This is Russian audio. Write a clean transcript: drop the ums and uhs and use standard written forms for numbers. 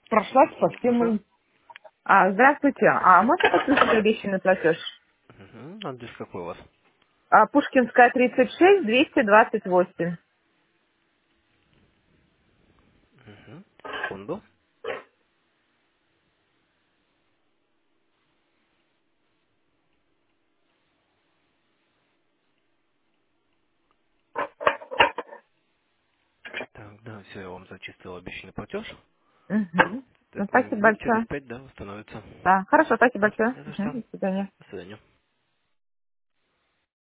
Прошла Слушаю. спасибо. Здравствуйте. Можно подключить обещанный платеж? Адрес какой у вас? Пушкинская, 36, 228. Секунду. Так, да, все, я вам зачистил обещанный платеж. Угу. Ну, Так, спасибо минут через большое. 5, да, восстановится. Да, хорошо, спасибо Да, большое. не за что. До свидания. До свидания.